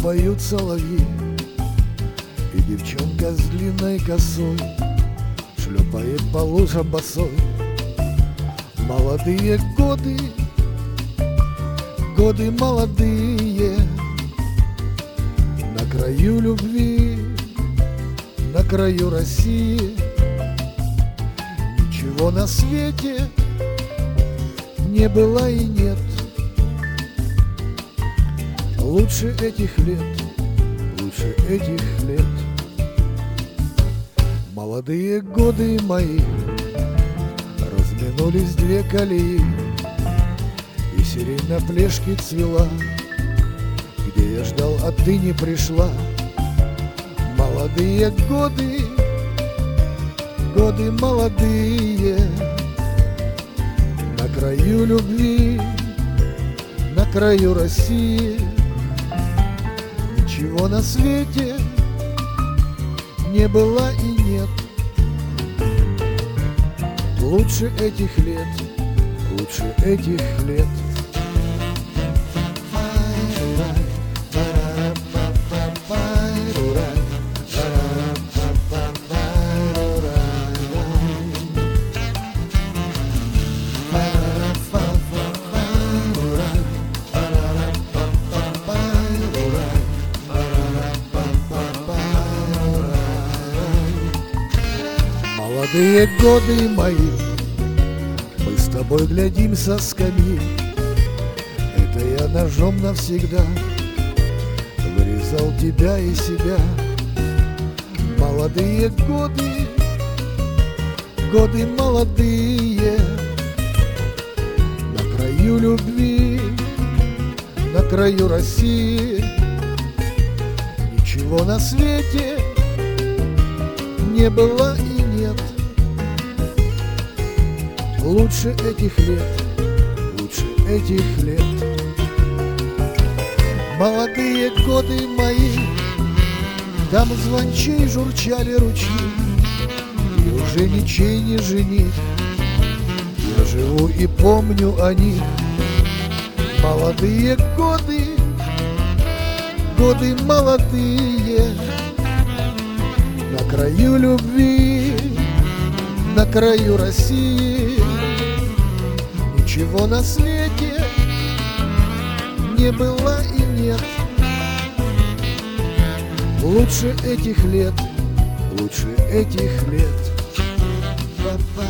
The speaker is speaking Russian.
поют соловьи, и девчонка с длинной косой шлепает по лужам босой. Молодые годы, годы молодые, на краю любви, на краю России. Ничего на свете не было и нет лучше этих лет, лучше этих лет. Молодые годы мои, разминулись две колеи, и сирень на плешке цвела, где я ждал, а ты не пришла. Молодые годы, годы молодые, на краю любви, на краю России. Ничего на свете не было и нет лучше этих лет, лучше этих лет. Молодые годы мои, мы с тобой глядим со скамьи. Это я ножом навсегда вырезал тебя и себя. Молодые годы, годы молодые, на краю любви, на краю России. Ничего на свете не было и нет лучше этих лет, лучше этих лет. Молодые годы мои, там звончей журчали ручьи, и уже ничей не жених. Я живу и помню о них. Молодые годы, годы молодые, на краю любви, на краю России. Ничего на свете не было и нет лучше этих лет, лучше этих лет.